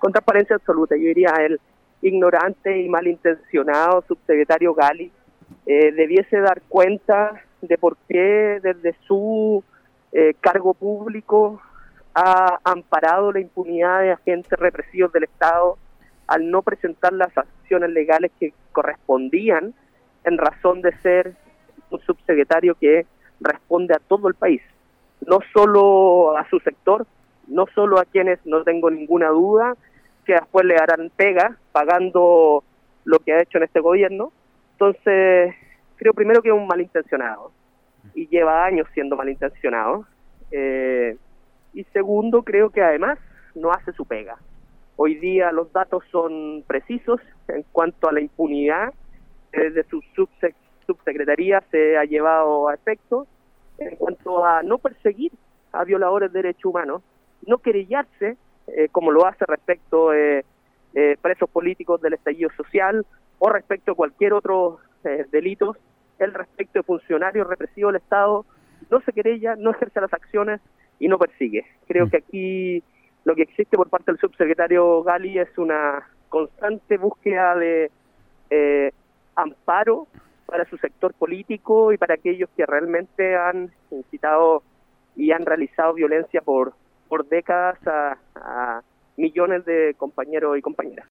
con transparencia absoluta. Yo diría el ignorante y malintencionado subsecretario Gali debiese dar cuenta de por qué desde su cargo público ha amparado la impunidad de agentes represivos del Estado al no presentar las acciones legales que correspondían en razón de ser un subsecretario que responde a todo el país, no solo a su sector, no solo a quienes, no tengo ninguna duda, que después le harán pega pagando lo que ha hecho en este gobierno. Entonces, creo primero que es un malintencionado, y lleva años siendo malintencionado, y segundo, creo que además no hace su pega. Hoy día los datos son precisos en cuanto a la impunidad, desde su subsecretaría se ha llevado a efecto, en cuanto a no perseguir a violadores de derechos humanos, no querellarse, como lo hace respecto presos políticos del estallido social o respecto a cualquier otro delito. El respecto de funcionarios represivos del Estado no se querella, no ejerce las acciones y no persigue. Creo que aquí lo que existe por parte del subsecretario Gali es una constante búsqueda de amparo para su sector político y para aquellos que realmente han incitado y han realizado violencia por décadas a millones de compañeros y compañeras.